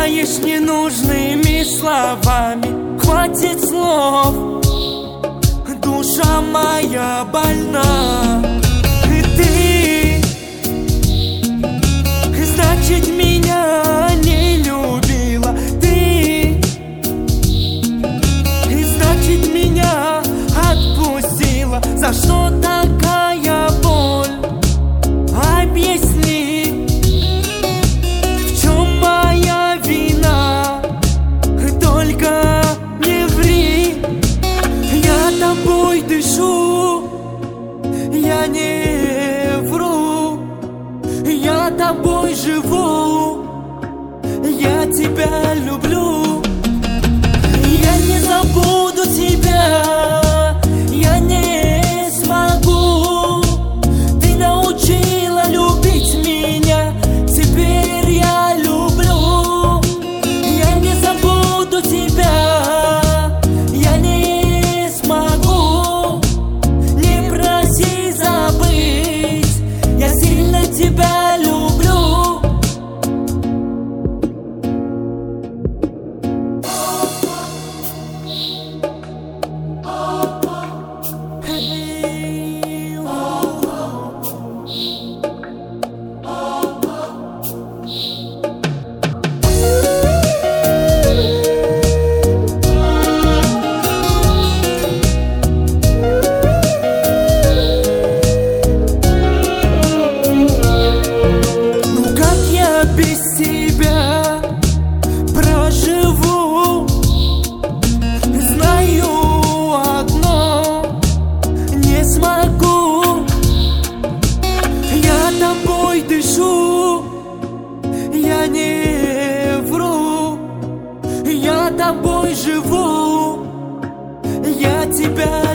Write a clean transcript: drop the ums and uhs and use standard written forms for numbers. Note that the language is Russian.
пугаешь ненужными словами. Хватит слов, душа моя больна. Ты, значит, меня не любила. Ты, значит, меня отпустила. За что такая боль? Объясни, в чем моя вина? Только не ври. Я тобой дышу, я не вру. Я тобой живу, я тебя люблю. Я не забуду тебя, я не смогу. Ты научила любить меня, теперь я люблю. Я не забуду тебя, я не смогу. Не проси забыть, я сильно тебя люблю. Без тебя проживу. Знаю одно, не смогу. Я тобой дышу, я не вру. Я тобой живу, я тебя